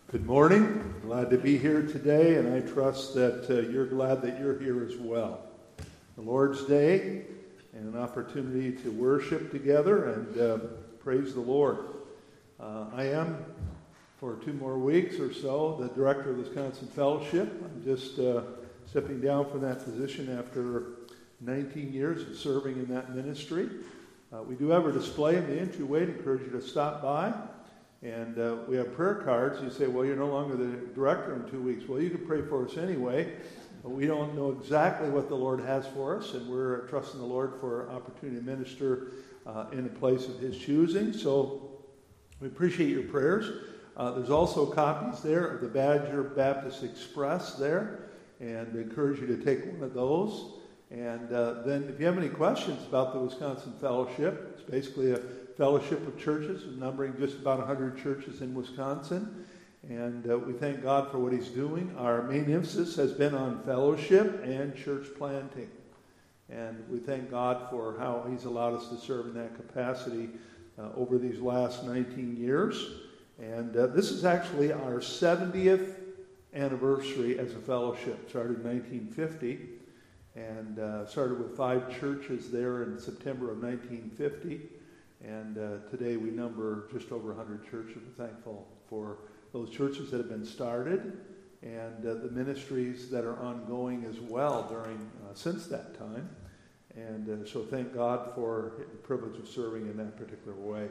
Good morning. Glad to be here today, and I trust that you're glad that you're here as well. The Lord's Day and an opportunity to worship together and praise the Lord. I am, for 2 more weeks or so, the director of the Wisconsin Fellowship. I'm just stepping down from that position after 19 years of serving in that ministry. We do have a display in the entryway to encourage you to stop by. And we have prayer cards. You say, well, you're no longer the director in 2 weeks. Well, you can pray for us anyway. But we don't know exactly what the Lord has for us, and we're trusting the Lord for opportunity to minister in a place of His choosing. So we appreciate your prayers. There's also copies there of the Badger Baptist Express there, and I encourage you to take one of those. And then if you have any questions about the Wisconsin Fellowship, it's basically a fellowship of churches, numbering just about 100 churches in Wisconsin. And we thank God for what He's doing. Our main emphasis has been on fellowship and church planting. And we thank God for how He's allowed us to serve in that capacity over these last 19 years. And this is actually our 70th anniversary as a fellowship. Started in 1950 and started with 5 churches there in September of 1950. And today we number just over 100 churches. We're thankful for those churches that have been started and the ministries that are ongoing as well since that time. And so thank God for the privilege of serving in that particular way.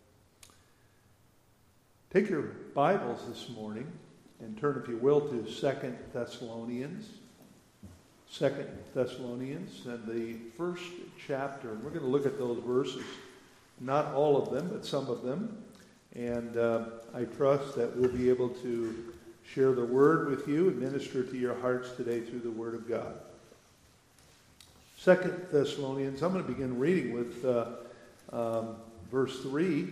Take your Bibles this morning and turn, if you will, to 2 Thessalonians. 2 Thessalonians and the first chapter. And we're going to look at those verses. Not all of them, but some of them. And I trust that we'll be able to share the Word with you and minister to your hearts today through the Word of God. 2 Thessalonians, I'm going to begin reading with verse 3.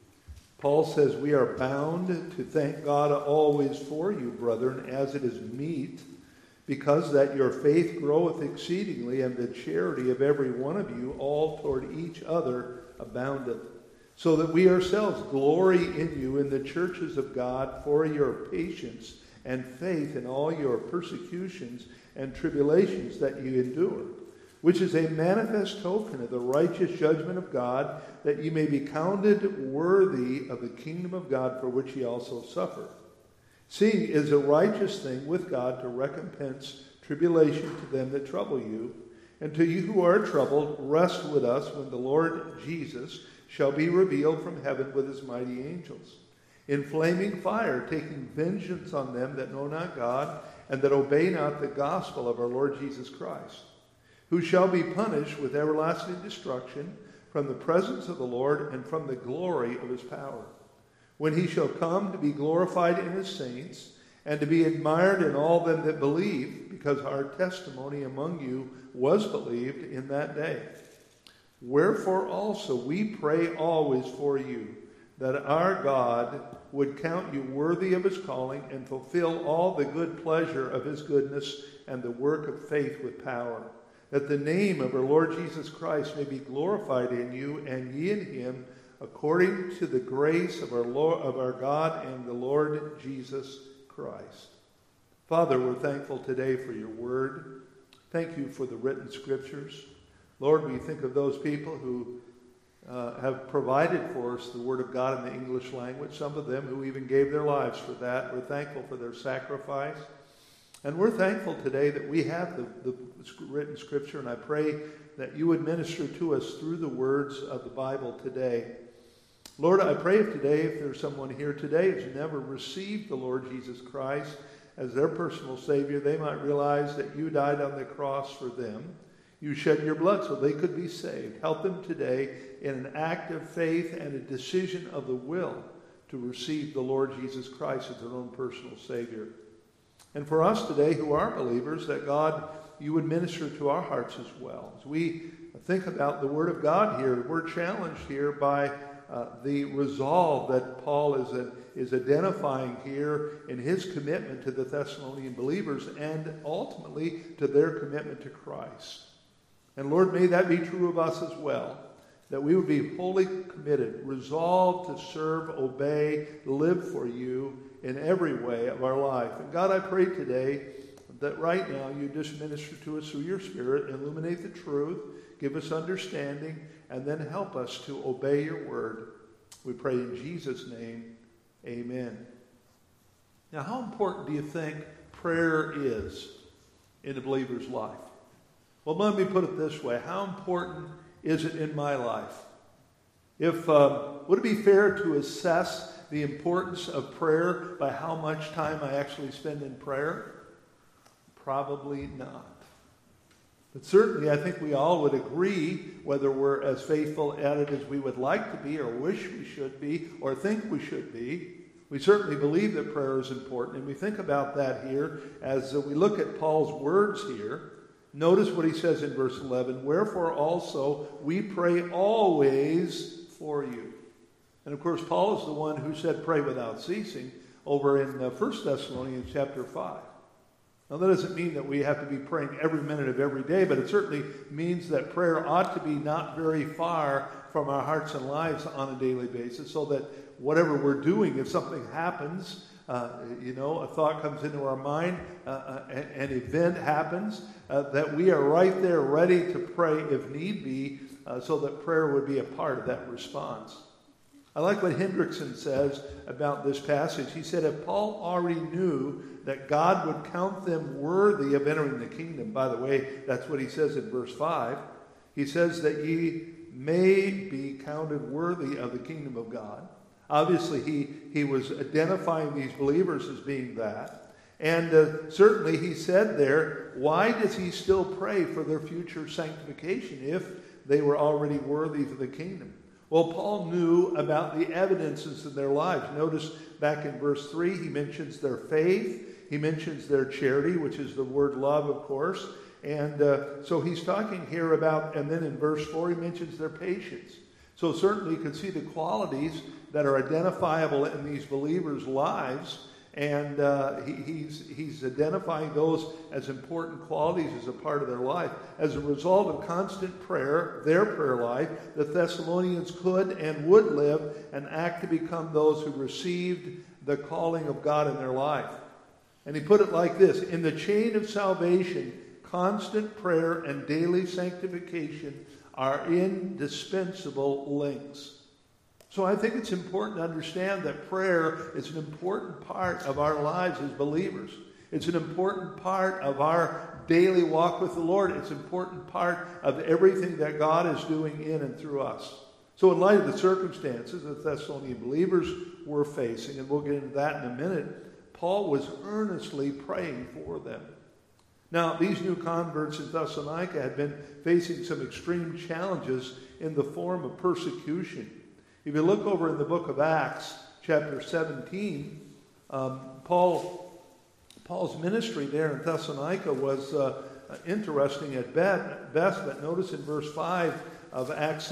Paul says, "We are bound to thank God always for you, brethren, as it is meet, because that your faith groweth exceedingly, and the charity of every one of you all toward each other aboundeth, so that we ourselves glory in you in the churches of God for your patience and faith in all your persecutions and tribulations that you endure, which is a manifest token of the righteous judgment of God, that you may be counted worthy of the kingdom of God for which ye also suffer. Seeing it is a righteous thing with God to recompense tribulation to them that trouble you, and to you who are troubled, rest with us when the Lord Jesus shall be revealed from heaven with his mighty angels, in flaming fire, taking vengeance on them that know not God, and that obey not the gospel of our Lord Jesus Christ, who shall be punished with everlasting destruction from the presence of the Lord and from the glory of his power, when he shall come to be glorified in his saints, and to be admired in all them that believe, because our testimony among you was believed in that day. Wherefore also we pray always for you, that our God would count you worthy of his calling, and fulfill all the good pleasure of his goodness and the work of faith with power, that the name of our Lord Jesus Christ may be glorified in you, and ye in him, according to the grace of our God and the Lord Jesus Christ." Father, we're thankful today for your word. Thank you for the written scriptures. Lord, we think of those people who have provided for us the word of God in the English language, some of them who even gave their lives for that. We're thankful for their sacrifice. And we're thankful today that we have the written scripture, and I pray that you would minister to us through the words of the Bible today. Lord, I pray if there's someone here today who's never received the Lord Jesus Christ as their personal Savior, they might realize that you died on the cross for them. You shed your blood so they could be saved. Help them today in an act of faith and a decision of the will to receive the Lord Jesus Christ as their own personal Savior. And for us today who are believers, that God, you would minister to our hearts as well. As we think about the Word of God here, we're challenged here by the resolve that Paul is identifying here in his commitment to the Thessalonian believers, and ultimately to their commitment to Christ. And Lord, may that be true of us as well, that we would be wholly committed, resolved to serve, obey, live for you in every way of our life. And God, I pray today that right now you just minister to us through your Spirit, illuminate the truth, give us understanding, and then help us to obey your word. We pray in Jesus' name, amen. Now, how important do you think prayer is in a believer's life? Well, let me put it this way. How important is it in my life? Would it be fair to assess the importance of prayer by how much time I actually spend in prayer? Probably not. But certainly I think we all would agree, whether we're as faithful at it as we would like to be or wish we should be or think we should be, we certainly believe that prayer is important. And we think about that here as we look at Paul's words here. Notice what he says in verse 11, "Wherefore also we pray always for you." And of course, Paul is the one who said pray without ceasing over in 1 Thessalonians chapter 5. Now, that doesn't mean that we have to be praying every minute of every day, but it certainly means that prayer ought to be not very far from our hearts and lives on a daily basis, so that whatever we're doing, if something happens, a thought comes into our mind, an event happens, that we are right there ready to pray if need be, so that prayer would be a part of that response. I like what Hendrickson says about this passage. He said, if Paul already knew that God would count them worthy of entering the kingdom, by the way, that's what he says in verse 5. He says that ye may be counted worthy of the kingdom of God. Obviously, he was identifying these believers as being that. And certainly he said there, why does he still pray for their future sanctification if they were already worthy for the kingdom? Well, Paul knew about the evidences in their lives. Notice back in verse 3, he mentions their faith. He mentions their charity, which is the word love, of course. And so he's talking here about, and then in verse 4, he mentions their patience. So certainly you can see the qualities that are identifiable in these believers' lives. And he's identifying those as important qualities as a part of their life. As a result of constant prayer, their prayer life, the Thessalonians could and would live and act to become those who received the calling of God in their life. And he put it like this: in the chain of salvation, constant prayer and daily sanctification are indispensable links. So I think it's important to understand that prayer is an important part of our lives as believers. It's an important part of our daily walk with the Lord. It's an important part of everything that God is doing in and through us. So in light of the circumstances that the Thessalonian believers were facing, and we'll get into that in a minute, Paul was earnestly praying for them. Now, these new converts in Thessalonica had been facing some extreme challenges in the form of persecution. If you look over in the book of Acts, chapter 17, Paul's ministry there in Thessalonica was interesting at best, but notice in verse 5 of Acts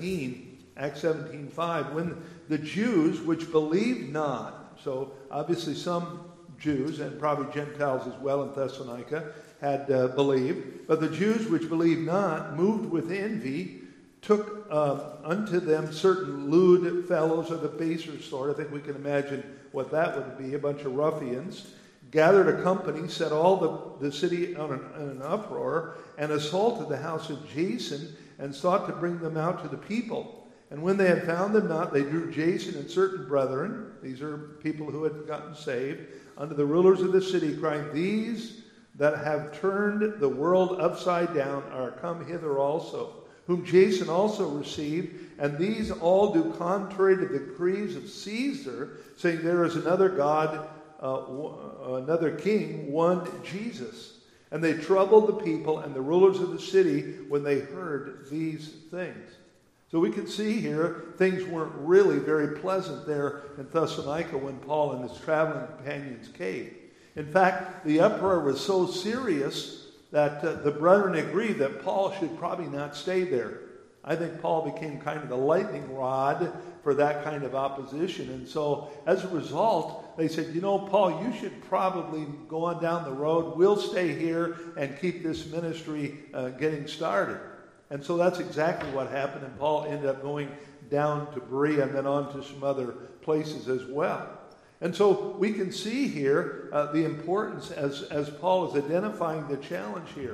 17:5, when the Jews which believed not, so obviously some Jews and probably Gentiles as well in Thessalonica had believed, but the Jews which believed not, moved with envy, took unto them certain lewd fellows of the baser sort. I think we can imagine what that would be, a bunch of ruffians, gathered a company, set all the city in an uproar, and assaulted the house of Jason, and sought to bring them out to the people. And when they had found them not, they drew Jason and certain brethren, these are people who had gotten saved, unto the rulers of the city, crying, These that have turned the world upside down are come hither also, whom Jason also received, and these all do contrary to the decrees of Caesar, saying there is another God, another king, one Jesus. And they troubled the people and the rulers of the city when they heard these things. So we can see here things weren't really very pleasant there in Thessalonica when Paul and his traveling companions came. In fact, the uproar was so serious that the brethren agreed that Paul should probably not stay there. I think Paul became kind of the lightning rod for that kind of opposition. And so as a result, they said, Paul, you should probably go on down the road. We'll stay here and keep this ministry getting started. And so that's exactly what happened, and Paul ended up going down to Berea and then on to some other places as well. And so we can see here the importance as Paul is identifying the challenge here.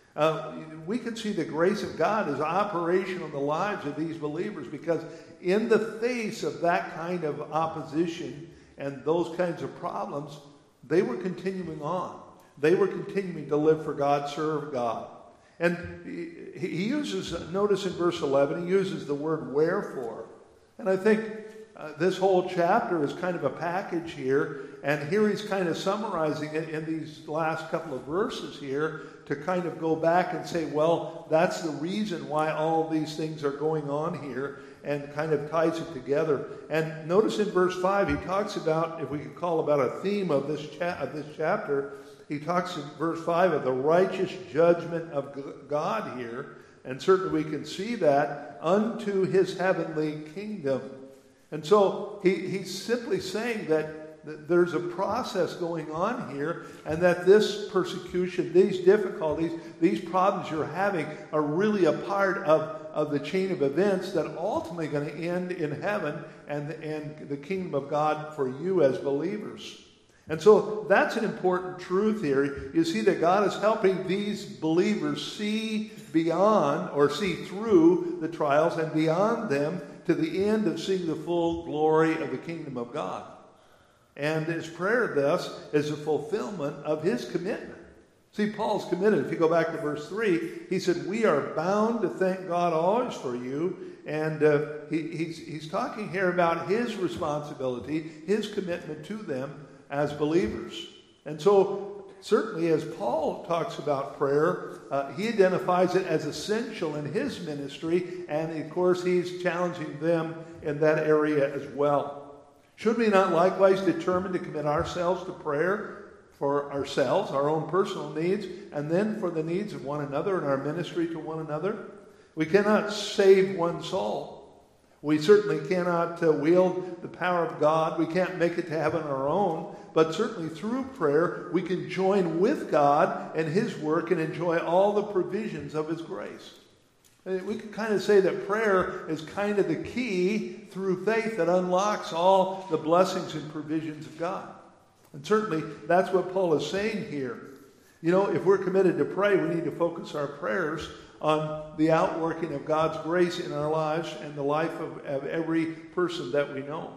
We can see the grace of God is operational in the lives of these believers, because in the face of that kind of opposition and those kinds of problems, they were continuing on. They were continuing to live for God, serve God. And he uses, notice in verse 11, he uses the word wherefore. And I think this whole chapter is kind of a package here. And here he's kind of summarizing it in these last couple of verses here to kind of go back and say, well, that's the reason why all these things are going on here, and kind of ties it together. And notice in verse 5, he talks about, if we could call about a theme of this chapter, he talks in verse 5 of the righteous judgment of God here. And certainly we can see that unto his heavenly kingdom. And so he's simply saying that there's a process going on here, and that this persecution, these difficulties, these problems you're having are really a part of the chain of events that are ultimately going to end in heaven and the kingdom of God for you as believers. And so that's an important truth here. You see that God is helping these believers see beyond, or see through the trials and beyond them to the end of seeing the full glory of the kingdom of God. And his prayer thus is a fulfillment of his commitment. See, Paul's committed. If you go back to verse 3, he said, we are bound to thank God always for you. And he's talking here about his responsibility, his commitment to them as believers. And so certainly as Paul talks about prayer, he identifies it as essential in his ministry. And of course, he's challenging them in that area as well. Should we not likewise determine to commit ourselves to prayer for ourselves, our own personal needs, and then for the needs of one another and our ministry to one another? We cannot save one soul. We certainly cannot wield the power of God. We can't make it to heaven on our own. But certainly through prayer, we can join with God and his work and enjoy all the provisions of his grace. We can kind of say that prayer is kind of the key through faith that unlocks all the blessings and provisions of God. And certainly that's what Paul is saying here. You know, if we're committed to pray, we need to focus our prayers on the outworking of God's grace in our lives and the life of every person that we know.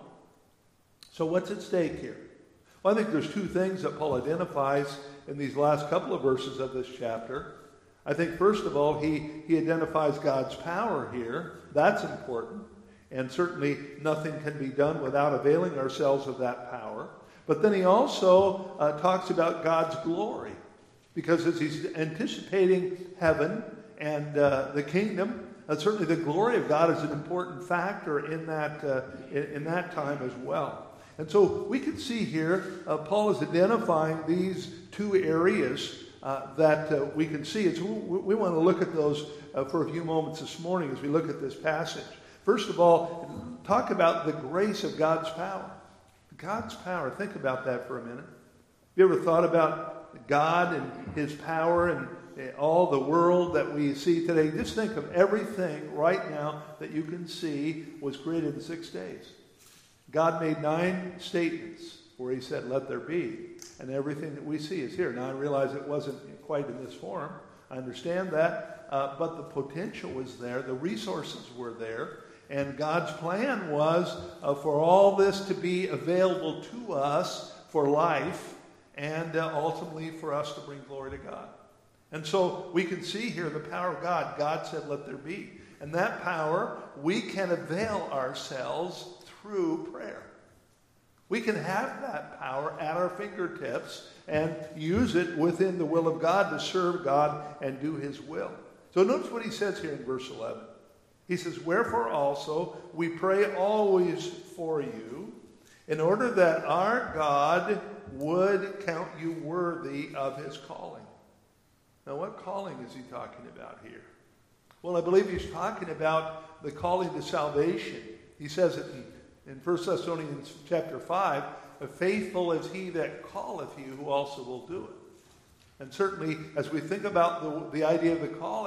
So what's at stake here? Well, I think there's two things that Paul identifies in these last couple of verses of this chapter. I think, first of all, he identifies God's power here. That's important. And certainly nothing can be done without availing ourselves of that power. But then he also talks about God's glory. Because as he's anticipating heaven and the kingdom, certainly the glory of God is an important factor in that time as well. And so we can see here, Paul is identifying these two areas that we can see. So we want to look at those for a few moments this morning as we look at this passage. First of all, talk about the grace of God's power. God's power. Think about that for a minute. Have you ever thought about God and his power and all the world that we see today? Just think of everything right now that you can see was created in 6 days. God made 9 statements where he said, let there be. And everything that we see is here. Now, I realize it wasn't quite in this form. I understand that. But the potential was there. The resources were there. And God's plan was for all this to be available to us for life and ultimately for us to bring glory to God. And so we can see here the power of God. God said, let there be. And that power, we can avail ourselves through prayer. We can have that power at our fingertips and use it within the will of God to serve God and do his will. So notice what he says here in verse 11. He says, wherefore also we pray always for you, in order that our God would count you worthy of his calling. Now, what calling is he talking about here? Well, I believe he's talking about the calling to salvation. He says it in 1 Thessalonians chapter 5, faithful is he that calleth you, who also will do it. And certainly, as we think about the idea of the calling,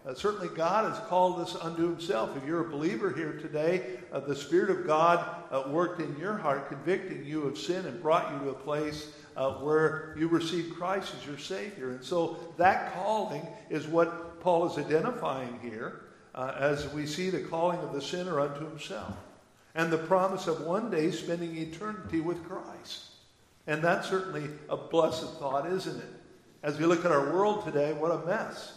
Certainly God has called us unto himself. If you're a believer here today, the Spirit of God worked in your heart, convicting you of sin and brought you to a place where you received Christ as your Savior. And so that calling is what Paul is identifying here as we see the calling of the sinner unto himself. And the promise of one day spending eternity with Christ. And that's certainly a blessed thought, isn't it? As we look at our world today, what a mess.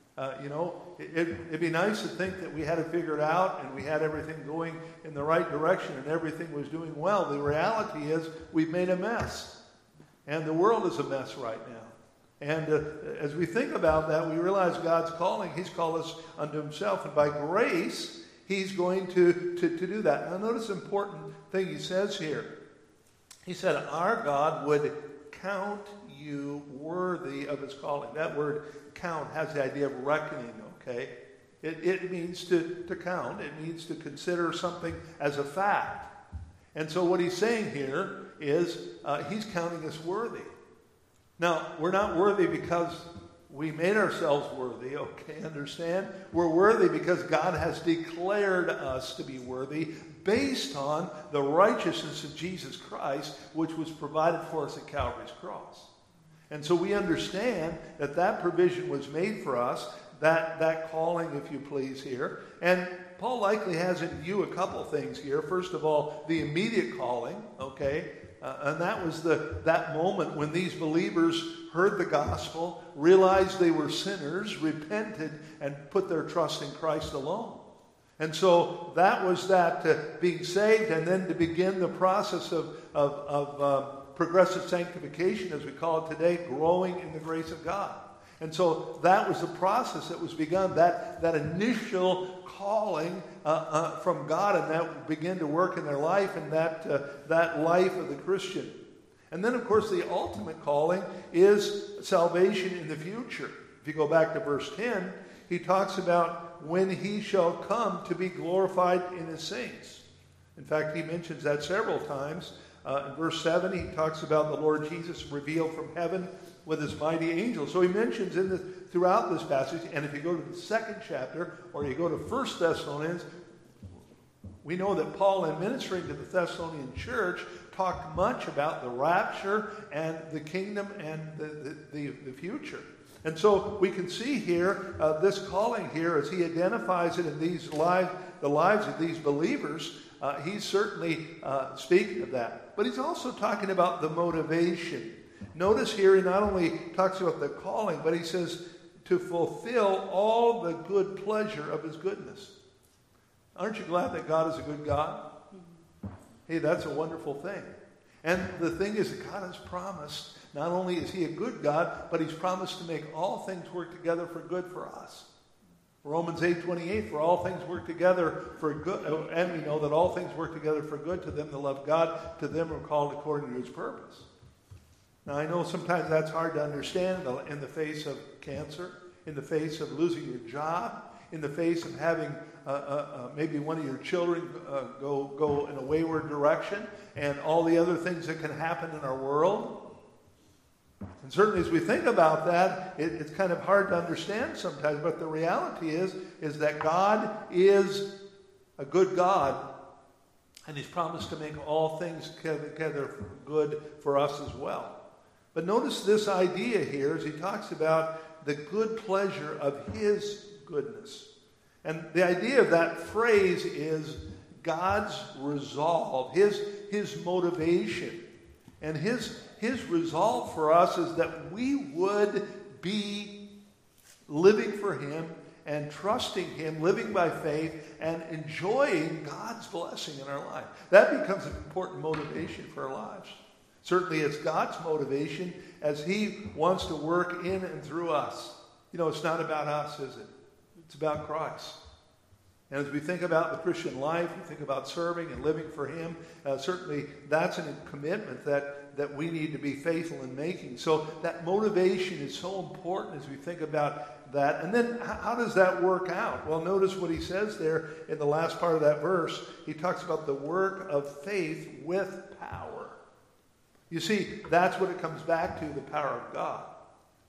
It'd be nice to think that we had it figured out and we had everything going in the right direction and everything was doing well. The reality is we've made a mess. And the world is a mess right now. And as we think about that, we realize God's calling. He's called us unto himself. And by grace, he's going to do that. Now notice an important thing he says here. He said, our God would count you worthy of his calling. That word count has the idea of reckoning, okay? It means to count. It means to consider something as a fact. And so what he's saying here is he's counting us worthy. Now, we're not worthy because we made ourselves worthy, okay, understand? We're worthy because God has declared us to be worthy based on the righteousness of Jesus Christ, which was provided for us at Calvary's cross. And so we understand that that provision was made for us, that calling, if you please, here. And Paul likely has in view a couple things here. First of all, the immediate calling, okay? And that was that moment when these believers heard the gospel, realized they were sinners, repented, and put their trust in Christ alone. And so that was that being saved, and then to begin the process of progressive sanctification, as we call it today, growing in the grace of God. And so that was the process that was begun, that initial calling from God, and that began to work in their life, and that life of the Christian. And then, of course, the ultimate calling is salvation in the future. If you go back to verse 10, he talks about when he shall come to be glorified in his saints. In fact, he mentions that several times. In verse 7, he talks about the Lord Jesus revealed from heaven with his mighty angels. So he mentions throughout this passage, and if you go to the second chapter, or you go to 1 Thessalonians, we know that Paul, in ministering to the Thessalonian church, talked much about the rapture and the kingdom and the future. And so we can see here this calling here as he identifies it in the lives of these believers. He's certainly speaking of that. But he's also talking about the motivation. Notice here he not only talks about the calling, but he says to fulfill all the good pleasure of his goodness. Aren't you glad that God is a good God? Hey, that's a wonderful thing. And the thing is that God has promised, not only is he a good God, but he's promised to make all things work together for good for us. Romans 8:28, for all things work together for good, and we know that all things work together for good to them that love God, to them who are called according to his purpose. Now, I know sometimes that's hard to understand in the face of cancer, in the face of losing your job, in the face of having maybe one of your children go in a wayward direction, and all the other things that can happen in our world. And certainly as we think about that, it's kind of hard to understand sometimes, but the reality is that God is a good God, and he's promised to make all things together good for us as well. But notice this idea here as he talks about the good pleasure of his goodness. And the idea of that phrase is God's resolve, his motivation. And his resolve for us is that we would be living for him and trusting him, living by faith, and enjoying God's blessing in our life. That becomes an important motivation for our lives. Certainly it's God's motivation as he wants to work in and through us. You know, it's not about us, is it? It's about Christ. And as we think about the Christian life, we think about serving and living for him, certainly that's a commitment that we need to be faithful in making. So that motivation is so important as we think about that. And then how does that work out? Well, notice what he says there in the last part of that verse. He talks about the work of faith with power. You see, that's what it comes back to, the power of God.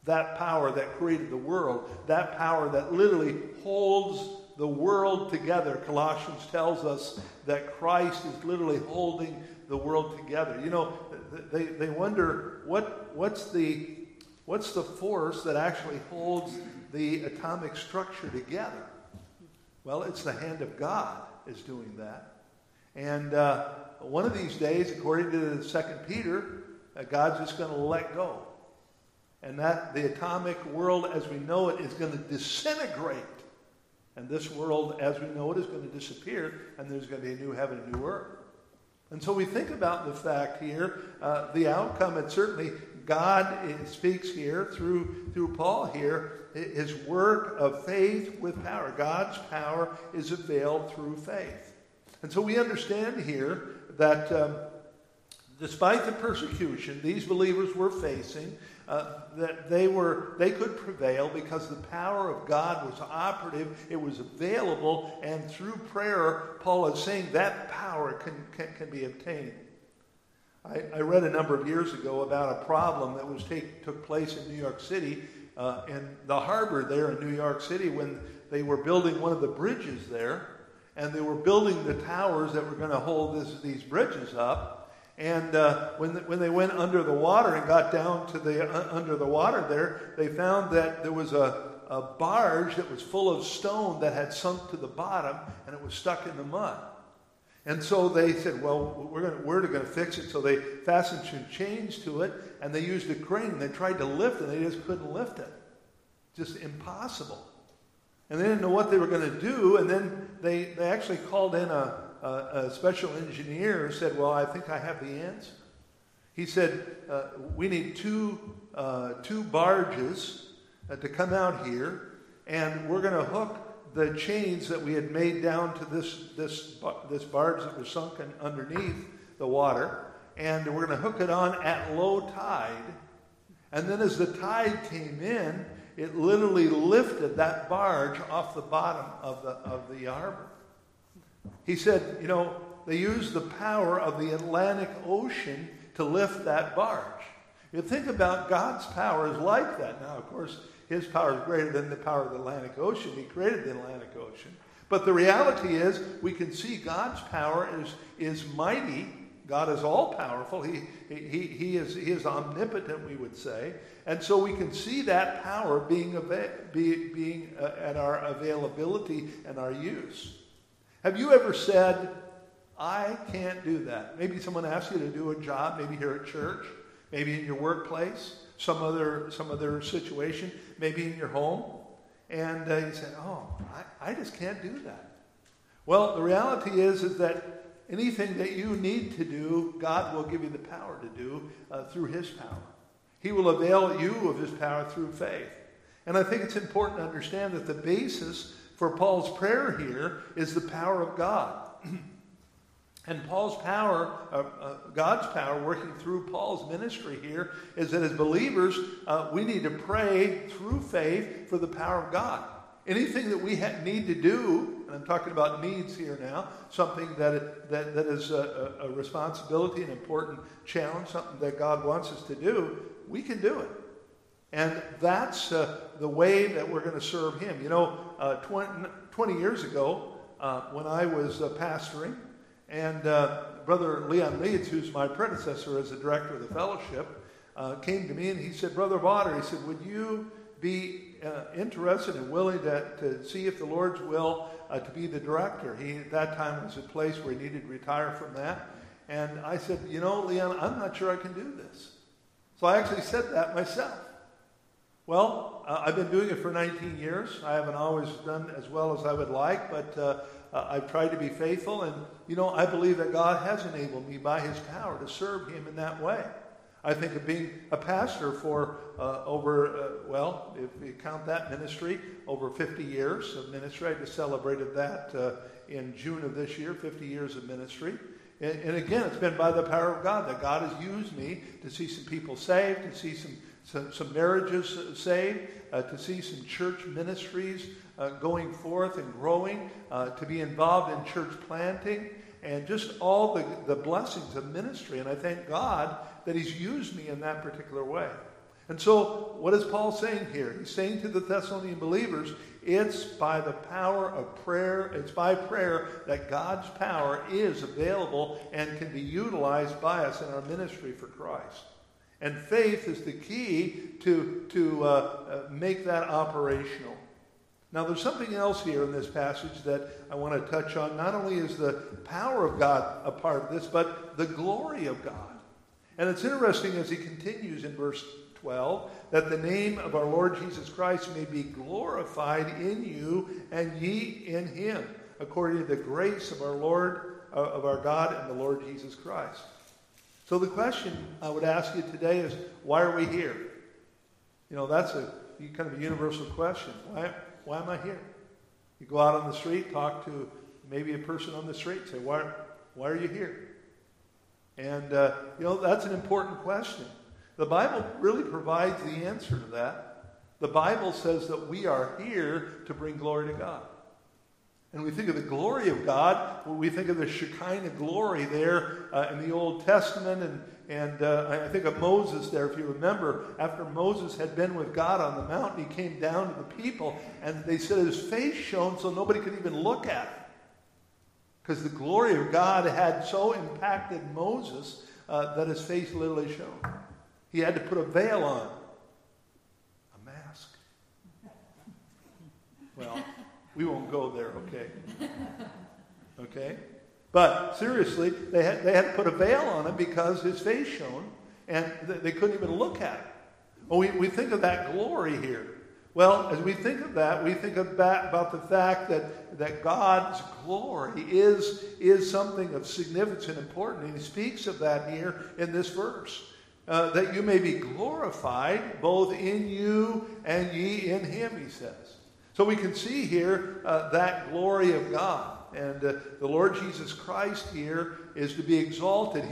That power that created the world, that power that literally holds the world together. Colossians tells us that Christ is literally holding the world together. You know, they wonder what's the force that actually holds the atomic structure together. Well, it's the hand of God is doing that. And one of these days, according to 2 Peter, God's just going to let go. And that the atomic world as we know it is going to disintegrate. And this world as we know it is going to disappear, and there's going to be a new heaven and new earth. And so we think about the fact here, the outcome, and certainly God speaks here through Paul here, his work of faith with power. God's power is availed through faith. And so we understand here that despite the persecution these believers were facing, that they could prevail because the power of God was operative, it was available, and through prayer, Paul is saying that power can be obtained. I read a number of years ago about a problem that took place in New York City, in the harbor there in New York City, when they were building one of the bridges there, and they were building the towers that were going to hold these bridges up. And when they went under the water and got down to under the water there, they found that there was a barge that was full of stone that had sunk to the bottom, and it was stuck in the mud. And so they said, well, we're going to fix it. So they fastened some chains to it, and they used a crane. They tried to lift it, and they just couldn't lift it. Just impossible. And they didn't know what they were going to do, and then they actually called in a special engineer who said, well, I think I have the answer. He said, we need two barges to come out here, and we're going to hook the chains that we had made down to this barge that was sunken underneath the water, and we're going to hook it on at low tide. And then as the tide came in, it literally lifted that barge off the bottom of the harbor. He said, you know, they used the power of the Atlantic Ocean to lift that barge. You think about God's power is like that. Now, of course, his power is greater than the power of the Atlantic Ocean. He created the Atlantic Ocean. But the reality is, we can see God's power is mighty. God is all-powerful. He is omnipotent, we would say. And so we can see that power being at our availability and our use. Have you ever said, I can't do that? Maybe someone asked you to do a job, maybe here at church, maybe in your workplace, some other situation, maybe in your home. And you said, oh, I just can't do that. Well, the reality is that anything that you need to do, God will give you the power to do through his power. He will avail you of his power through faith. And I think it's important to understand that the basis for Paul's prayer here is the power of God. And Paul's power, God's power working through Paul's ministry here is that as believers, we need to pray through faith for the power of God. Anything that we need to do, and I'm talking about needs here now, something that is a responsibility, an important challenge, something that God wants us to do, we can do it. And that's the way that we're going to serve him. You know, 20 years ago, when I was pastoring, and Brother Leon Leeds, who's my predecessor as the director of the fellowship, came to me and he said, Brother Botter, he said, would you be interested and willing to see if the Lord's will to be the director? He, at that time, was a place where he needed to retire from that. And I said, you know, Leon, I'm not sure I can do this. So I actually said that myself. Well, I've been doing it for 19 years. I haven't always done as well as I would like, but I've tried to be faithful. And, you know, I believe that God has enabled me by his power to serve him in that way. I think of being a pastor for if you count that ministry, over 50 years of ministry. I just celebrated that in June of this year, 50 years of ministry. And again, it's been by the power of God that God has used me to see some people saved, to see some marriages saved, to see some church ministries going forth and growing, to be involved in church planting, and just all the blessings of ministry. And I thank God that he's used me in that particular way. And so, what is Paul saying here? He's saying to the Thessalonian believers, it's by the power of prayer, it's by prayer that God's power is available and can be utilized by us in our ministry for Christ. And faith is the key to make that operational. Now, there's something else here in this passage that I want to touch on. Not only is the power of God a part of this, but the glory of God. And it's interesting as he continues in verse 12, that the name of our Lord Jesus Christ may be glorified in you and ye in him, according to the grace of our Lord, of our God and the Lord Jesus Christ. So the question I would ask you today is, why are we here? You know, that's a kind of a universal question. Why am I here? You go out on the street, talk to maybe a person on the street, say, why are you here? And, that's an important question. The Bible really provides the answer to that. The Bible says that we are here to bring glory to God. And we think of the glory of God, when we think of the Shekinah glory there in the Old Testament, and I think of Moses there, if you remember, after Moses had been with God on the mountain, he came down to the people, and they said his face shone so nobody could even look at him. Because the glory of God had so impacted Moses that his face literally shone. He had to put a veil on. A mask. Well, we won't go there, okay? Okay? But seriously, they had to put a veil on him because his face shone, and they couldn't even look at it. Well, we think of that glory here. Well, as we think of that, we think about the fact that God's glory is something of significance and importance. And he speaks of that here in this verse. That you may be glorified both in you and ye in him, he says. So we can see here that glory of God. And the Lord Jesus Christ here is to be exalted.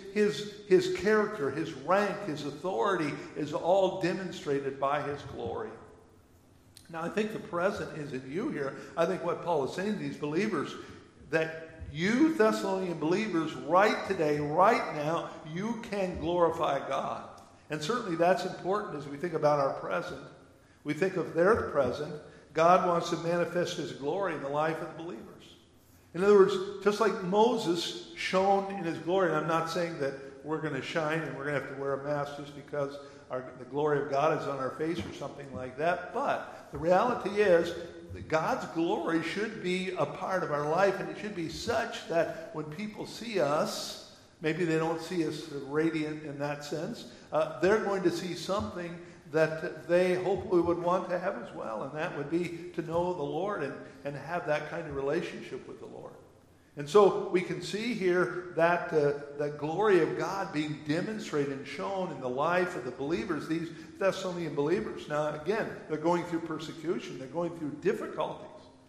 His character, his rank, his authority is all demonstrated by his glory. Now, I think the present is in you here. I think what Paul is saying to these believers, that you Thessalonian believers right today, right now, you can glorify God. And certainly that's important as we think about our present. We think of their present. God wants to manifest his glory in the life of the believers. In other words, just like Moses shone in his glory, and I'm not saying that we're going to shine and we're going to have to wear a mask just because the glory of God is on our face or something like that, but the reality is that God's glory should be a part of our life, and it should be such that when people see us, maybe they don't see us radiant in that sense, they're going to see something that they hopefully would want to have as well, and that would be to know the Lord and have that kind of relationship with the Lord. And so we can see here that that glory of God being demonstrated and shown in the life of the believers, these Thessalonian believers. Now, again, they're going through persecution. They're going through difficulties.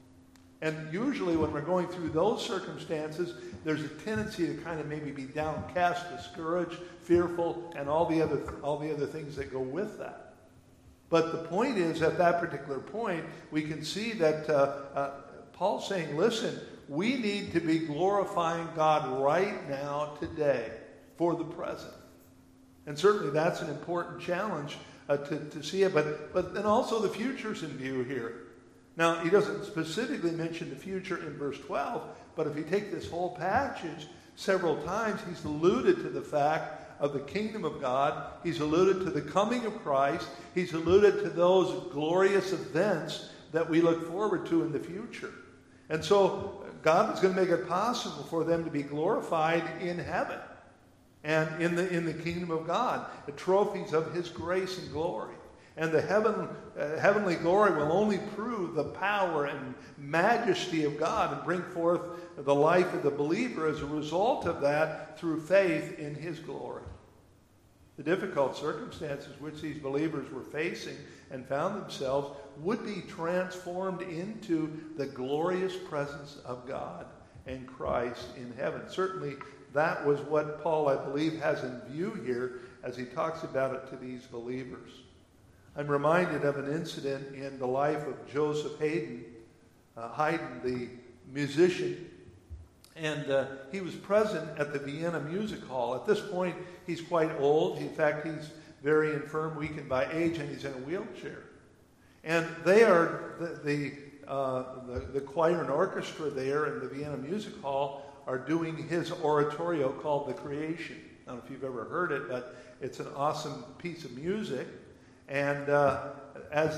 And usually when we're going through those circumstances, there's a tendency to kind of maybe be downcast, discouraged, fearful, and all the other things that go with that. But the point is, at that particular point, we can see that Paul's saying, listen, we need to be glorifying God right now, today, for the present. And certainly that's an important challenge to see it. But then also the future's in view here. Now, he doesn't specifically mention the future in verse 12, but if you take this whole passage, several times he's alluded to the fact of the kingdom of God. He's alluded to the coming of Christ. He's alluded to those glorious events that we look forward to in the future. And so God is going to make it possible for them to be glorified in heaven and in the kingdom of God, the trophies of his grace and glory. And the heavenly glory will only prove the power and majesty of God and bring forth the life of the believer as a result of that through faith in his glory. The difficult circumstances which these believers were facing and found themselves would be transformed into the glorious presence of God and Christ in heaven. Certainly that was what Paul, I believe, has in view here as he talks about it to these believers. I'm reminded of an incident in the life of Joseph Haydn, the musician. And he was present at the Vienna Music Hall. At this point, he's quite old. In fact, he's very infirm, weakened by age, and he's in a wheelchair. And they are, the choir and orchestra there in the Vienna Music Hall are doing his oratorio called The Creation. I don't know if you've ever heard it, but it's an awesome piece of music. And as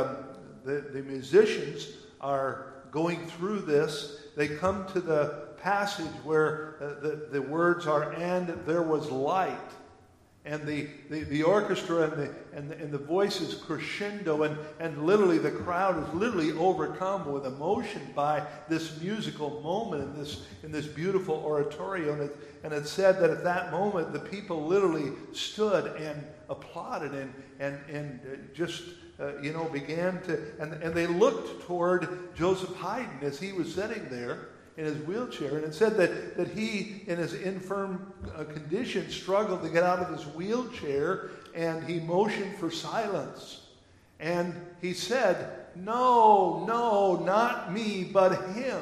the musicians are going through this, they come to the passage where the words are, "And there was light." And the orchestra and the voices crescendo, and literally the crowd is literally overcome with emotion by this musical moment in this beautiful oratorio. And it said that at that moment the people literally stood and applauded and just began to, and they looked toward Joseph Haydn as he was sitting there in his wheelchair. And it said that he, in his infirm condition, struggled to get out of his wheelchair, and he motioned for silence. And he said, "No, not me, but him."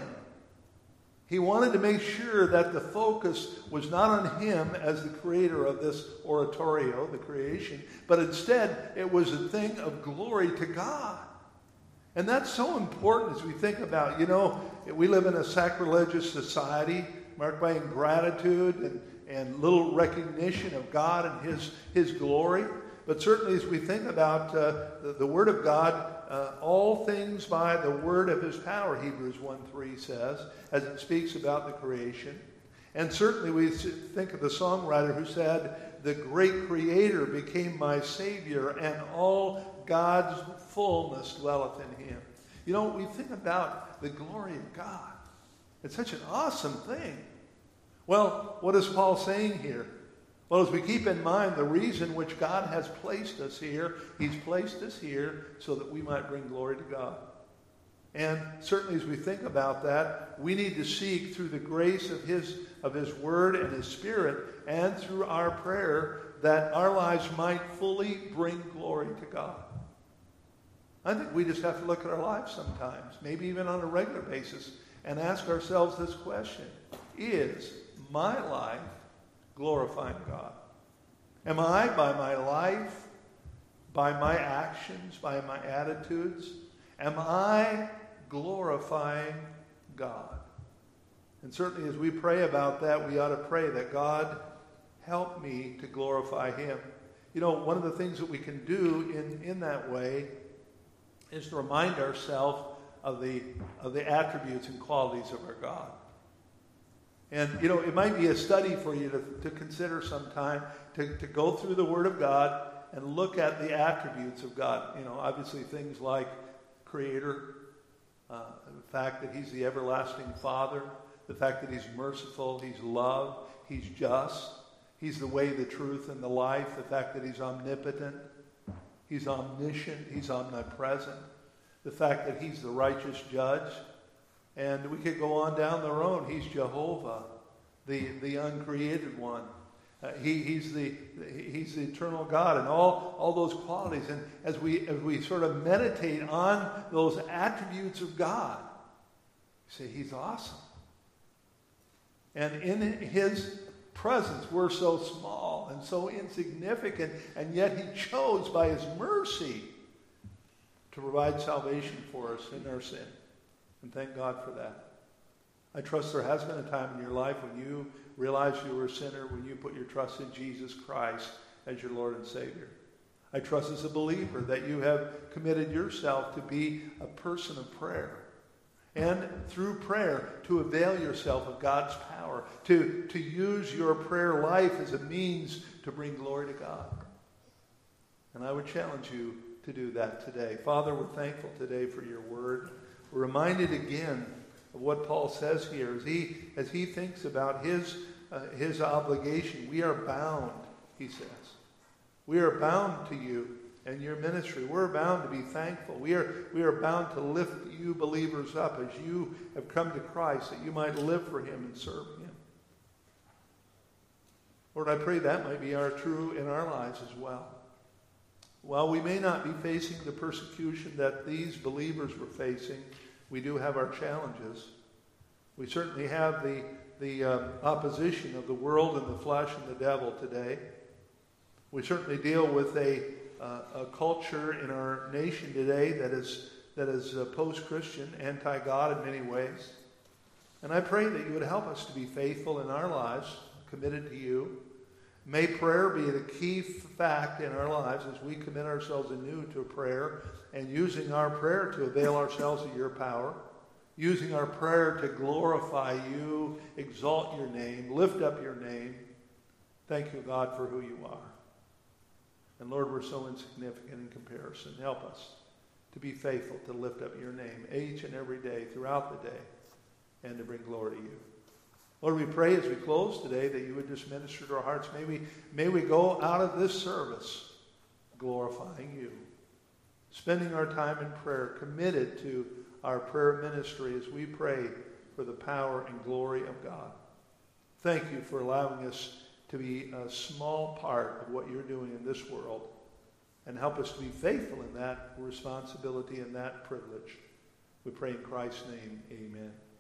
He wanted to make sure that the focus was not on him as the creator of this oratorio, the creation, but instead it was a thing of glory to God. And that's so important as we think about, we live in a sacrilegious society marked by ingratitude and little recognition of God and His glory. But certainly as we think about the Word of God, all things by the word of His power, Hebrews 1:3 says, as it speaks about the creation. And certainly we think of the songwriter who said, "The great Creator became my Savior, and all God's fullness dwelleth in Him." We think about the glory of God. It's such an awesome thing. Well, what is Paul saying here? Well, as we keep in mind the reason which God has placed us here, He's placed us here so that we might bring glory to God. And certainly as we think about that, we need to seek through the grace of His Word and His Spirit, and through our prayer, that our lives might fully bring glory to God. I think we just have to look at our lives sometimes, maybe even on a regular basis, and ask ourselves this question: is my life glorifying God? Am I, by my life, by my actions, by my attitudes, am I glorifying God? And certainly as we pray about that, we ought to pray that God help me to glorify Him. One of the things that we can do in that way is to remind ourselves of the attributes and qualities of our God. And, it might be a study for you to consider sometime, to go through the Word of God and look at the attributes of God. Obviously things like Creator, the fact that He's the everlasting Father, the fact that He's merciful, He's love, He's just, He's the way, the truth, and the life, the fact that He's omnipotent, He's omniscient, He's omnipresent, the fact that He's the righteous judge. And we could go on down the road. He's Jehovah, the uncreated one. He's the eternal God, and all those qualities. And as we sort of meditate on those attributes of God, you say, He's awesome. And in His presence, we're so small and so insignificant, and yet He chose by His mercy to provide salvation for us in our sin. And thank God for that. I trust there has been a time in your life when you realized you were a sinner, when you put your trust in Jesus Christ as your Lord and Savior. I trust as a believer that you have committed yourself to be a person of prayer. And through prayer, to avail yourself of God's power, to use your prayer life as a means to bring glory to God. And I would challenge you to do that today. Father, we're thankful today for your word. We're reminded again of what Paul says here. As he thinks about his obligation, we are bound, he says. We are bound to you and your ministry. We're bound to be thankful. We are bound to lift you believers up as you have come to Christ, that you might live for Him and serve Him. Lord, I pray that might be true in our lives as well. While we may not be facing the persecution that these believers were facing, we do have our challenges. We certainly have the opposition of the world and the flesh and the devil today. We certainly deal with a culture in our nation today that is post-Christian, anti-God in many ways. And I pray that you would help us to be faithful in our lives, committed to you. May prayer be the key fact in our lives as we commit ourselves anew to prayer, and using our prayer to avail ourselves of your power, using our prayer to glorify you, exalt your name, lift up your name. Thank you, God, for who you are. And Lord, we're so insignificant in comparison. Help us to be faithful, to lift up your name each and every day, throughout the day, and to bring glory to you. Lord, we pray as we close today that you would just minister to our hearts. May we go out of this service glorifying you, spending our time in prayer, committed to our prayer ministry as we pray for the power and glory of God. Thank you for allowing us to be a small part of what you're doing in this world, and help us to be faithful in that responsibility and that privilege. We pray in Christ's name, amen.